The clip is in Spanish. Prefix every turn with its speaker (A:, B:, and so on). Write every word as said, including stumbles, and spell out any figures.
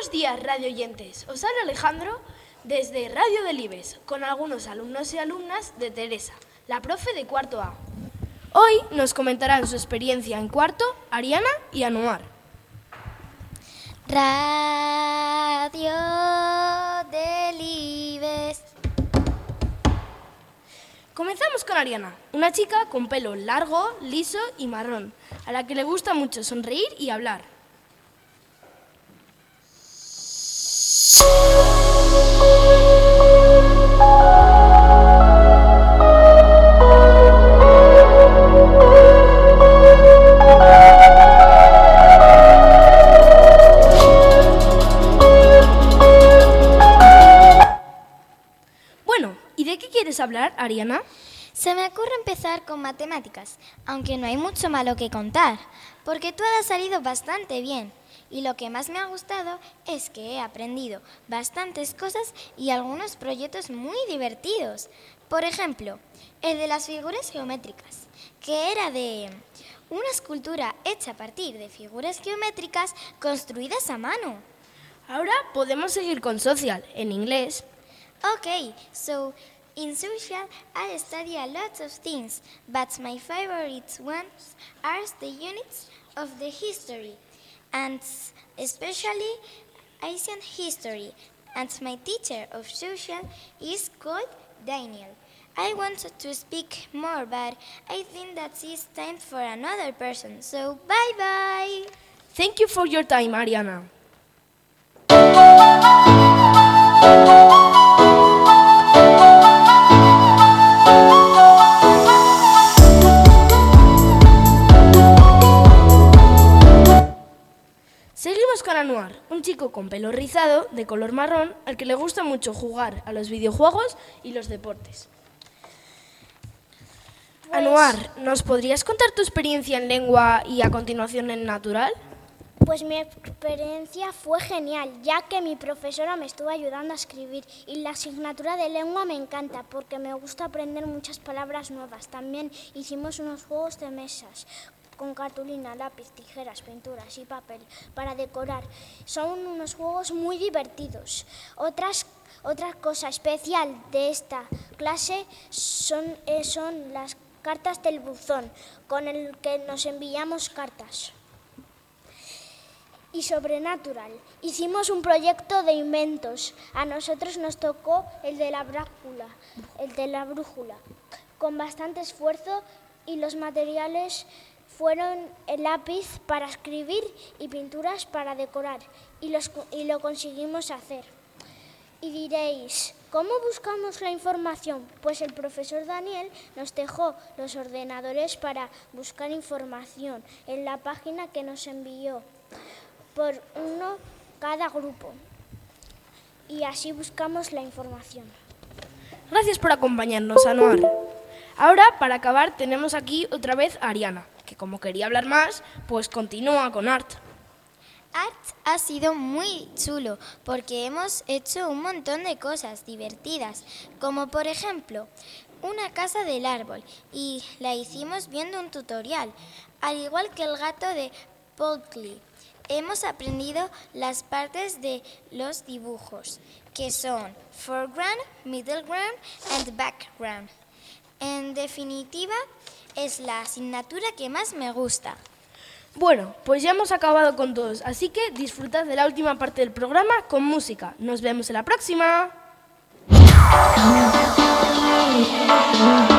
A: Buenos días, radio oyentes. Os habla Alejandro desde Radio Delibes, con algunos alumnos y alumnas de Teresa, la profe de cuarto A. Hoy nos comentarán su experiencia en cuarto Ariana y Anuar.
B: Radio Delibes.
A: Comenzamos con Ariana, una chica con pelo largo, liso y marrón, a la que le gusta mucho sonreír y hablar. Bueno, ¿y de qué quieres hablar, Ariana?
B: Se me ocurre empezar con matemáticas, aunque no hay mucho malo que contar, porque todo ha salido bastante bien. Y lo que más me ha gustado es que he aprendido bastantes cosas y algunos proyectos muy divertidos. Por ejemplo, el de las figuras geométricas, que era de una escultura hecha a partir de figuras geométricas construidas a mano.
A: Ahora podemos seguir con social, en inglés.
B: Okay, so in social I study a lot of things, but my favorite ones are the units of the history, and especially ancient history. And my teacher of social is called Daniel. I wanted to speak more, but I think that it's time for another person. So bye bye.
A: Thank you for your time, Ariana. Seguimos con Anuar, un chico con pelo rizado, de color marrón, al que le gusta mucho jugar a los videojuegos y los deportes. Pues... Anuar, ¿nos podrías contar tu experiencia en lengua y a continuación en natural?
C: Pues mi experiencia fue genial, ya que mi profesora me estuvo ayudando a escribir y la asignatura de lengua me encanta porque me gusta aprender muchas palabras nuevas. También hicimos unos juegos de mesas con cartulina, lápiz, tijeras, pinturas y papel para decorar. Son unos juegos muy divertidos. Otras, otra cosa especial de esta clase son, eh, son las cartas del buzón, con el que nos enviamos cartas. Y sobrenatural. Hicimos un proyecto de inventos. A nosotros nos tocó el de la brújula, el de la brújula, con bastante esfuerzo, y los materiales fueron el lápiz para escribir y pinturas para decorar, y, los, y lo conseguimos hacer. Y diréis, ¿cómo buscamos la información? Pues el profesor Daniel nos dejó los ordenadores para buscar información en la página que nos envió, por uno cada grupo, y así buscamos la información.
A: Gracias por acompañarnos, Anuar. Ahora, para acabar, tenemos aquí otra vez a Ariana, que como quería hablar más, pues continúa con Art.
B: Art ha sido muy chulo porque hemos hecho un montón de cosas divertidas, como por ejemplo una casa del árbol, y la hicimos viendo un tutorial, al igual que el gato de Polkley. Hemos aprendido las partes de los dibujos, que son foreground, middle ground and background. En definitiva, es la asignatura que más me gusta.
A: Bueno, pues ya hemos acabado con todos, así que disfrutad de la última parte del programa con música. Nos vemos en la próxima.